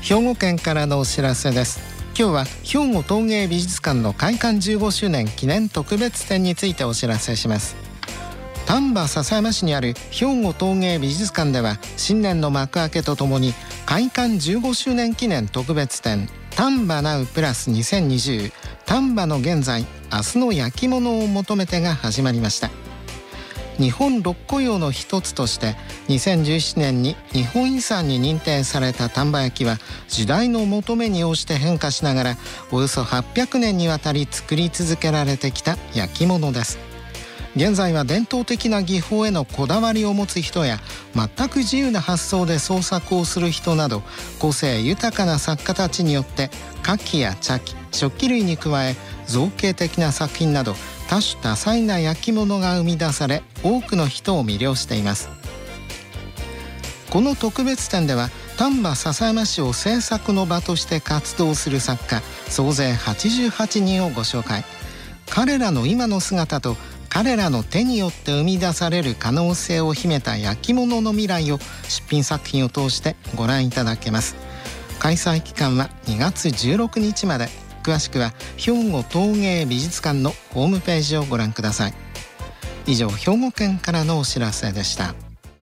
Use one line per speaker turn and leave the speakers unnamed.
兵庫県からのお知らせです。今日は兵庫陶芸美術館の開館15周年記念特別展についてお知らせします。丹波篠山市にある兵庫陶芸美術館では、新年の幕開けとともに開館15周年記念特別展丹波ナウプラス2020丹波の現在明日の焼き物を求めてが始まりました。日本六古窯の一つとして2017年に日本遺産に認定された丹波焼は、時代の求めに応じて変化しながらおよそ800年にわたり作り続けられてきた焼き物です。現在は伝統的な技法へのこだわりを持つ人や、全く自由な発想で創作をする人など、個性豊かな作家たちによって花器や茶器、食器類に加え造形的な作品など多種多彩な焼き物が生み出され、多くの人を魅了しています。この特別展では、丹波篠山市を制作の場として活動する作家総勢88人をご紹介。彼らの今の姿と彼らの手によって生み出される可能性を秘めた焼き物の未来を出品作品を通してご覧いただけます。開催期間は2月16日まで。詳しくは兵庫陶芸美術館のホームページをご覧ください。以上、兵庫県からのお知らせでした。